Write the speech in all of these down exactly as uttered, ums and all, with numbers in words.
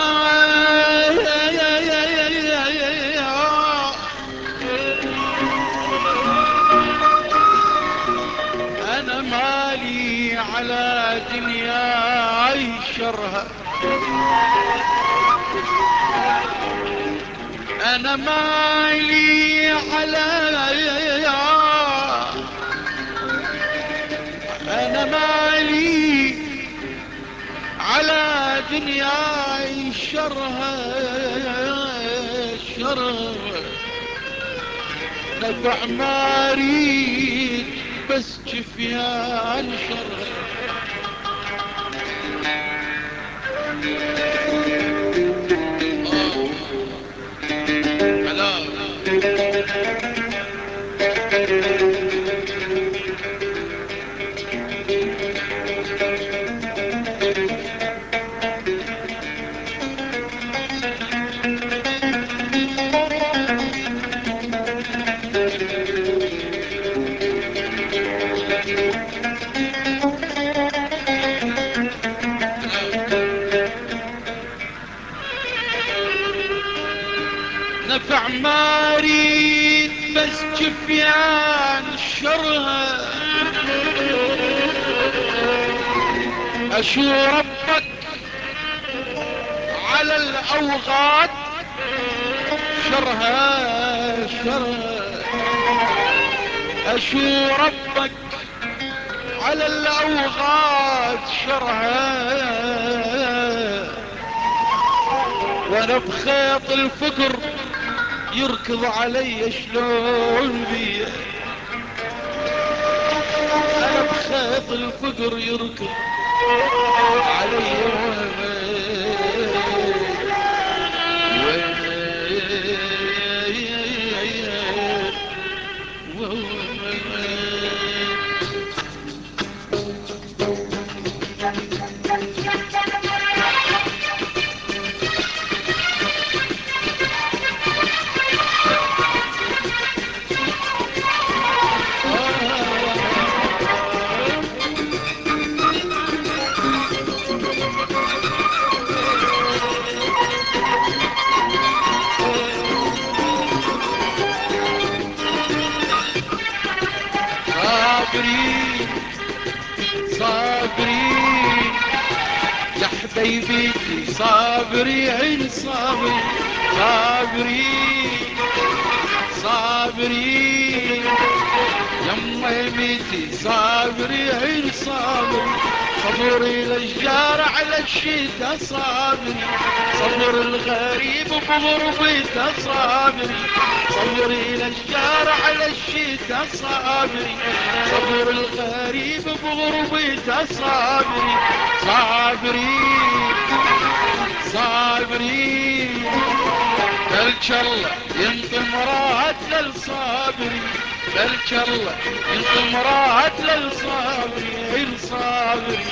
أنا مالي على دنيا عيشرها، أنا مالي على أنا مالي على دنيا عيشرها شرها، نفع ما اريد بس جفيان شرها. نفع ما اريد بس جفيان شرها، اشو ربك على الاوغاد شرها شرها، اشو ربك على الاوغاد شرها، وانا بخيط الفكر يركض علي شلون بيه، انا بخيط الفقر يركض علي صابرين صابرين يا حبيبتي صابرين صابرين صابرين صابرين يما يميتي صابرين صابرين، صبري للجار على الشتا صابري، صبر الغريب بغربته صابري، صبري للجار على الشتا صابري، صبر الغريب بغربته صابري صابري صابري، بلش الله ينطي مراد للصابري، بلش الله ينطي مراد للصابري الصابري.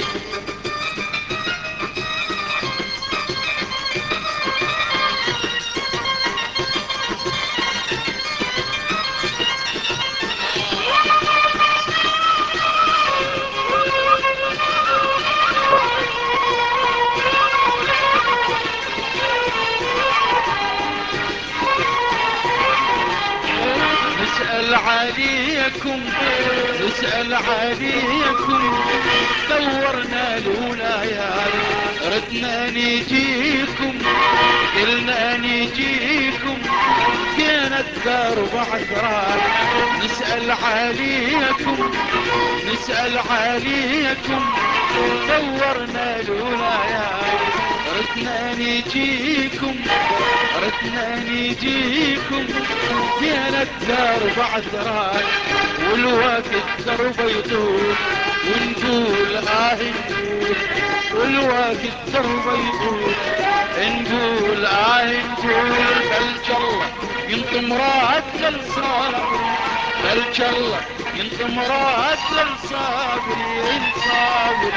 نسأل عليكم نسأل عليكم دورنا الولايات، ردنا نجيكم قلنا نجيكم كانت دار بعثرات، نسأل عليكم نسأل عليكم دورنا الولايات، ردنا نجيكم ردنا نجيكم كانت دار بعثرات، والوقت درب يطول ونقول آه نقول، والوقت درب يطول نقول آه نقول، بلج الله ينطي مراد للصابري، بلج الله ينطي مراد للصابري الصابري.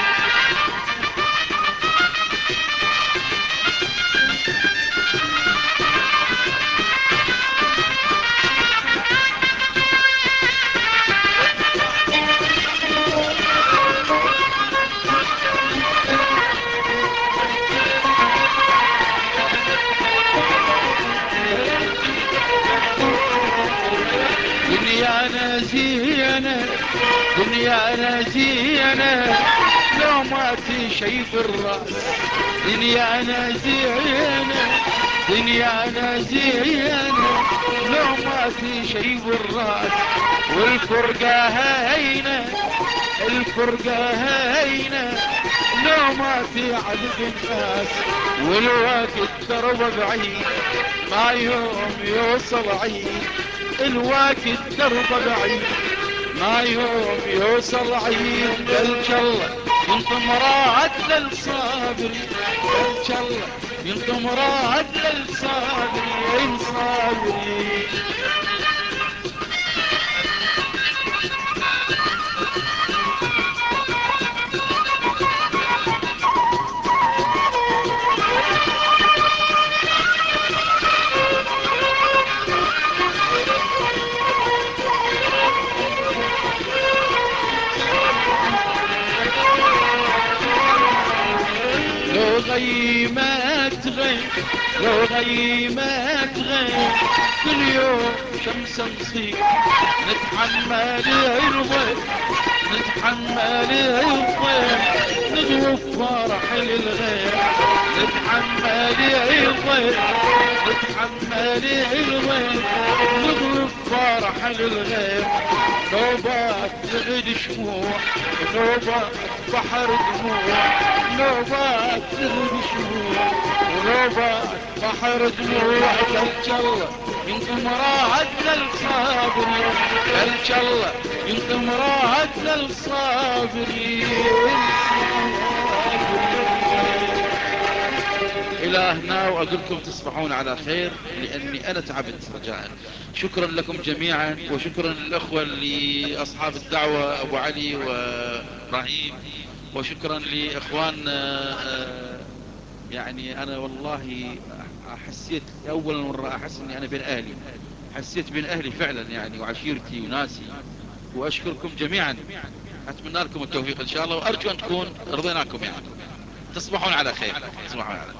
زينة دنيانا زينة لو ما في شي بالراس دنيانا زينة دنيانا زينة لو ما في شي بالراس والفرقة هينة الفرقة هينة لو ما في عدد الناس والوقت درب بعيد ما يوم يوصل عيد الوقت درب بعيد ما يوم يوصل عيد قلت الله ينطم مراد للصابري قلت الله ينطم مراد للصابري صابري غيمات غيم لو غيمات غيم كل يوم شمس نصيب نتحمل الضيم نتحمل الضيم نغوف فرح للغير نتحمل الضيم نتحمل الضيم نغوف فرح للغير نوبات تغد شموع نوبات بحر دموع نوبات تغد شموع ونوبات بحر دموع قلت الله ينقم راعدنا الصابرين قلت الله ينقم راعدنا الصابرين إلى هنا وأقولكم تصبحون على خير لأني أنا تعبت رجاء. شكرا لكم جميعا وشكرا للأخوة لأصحاب الدعوة أبو علي وإبراهيم وشكرا لإخواننا. يعني أنا والله حسيت أول مرة أحس أني أنا بين أهلي حسيت بين أهلي فعلا يعني وعشيرتي وناسي وأشكركم جميعا. أتمنى لكم التوفيق إن شاء الله وأرجو أن تكون رضيناكم يعني. تصبحون على خير. تصبحون على خير.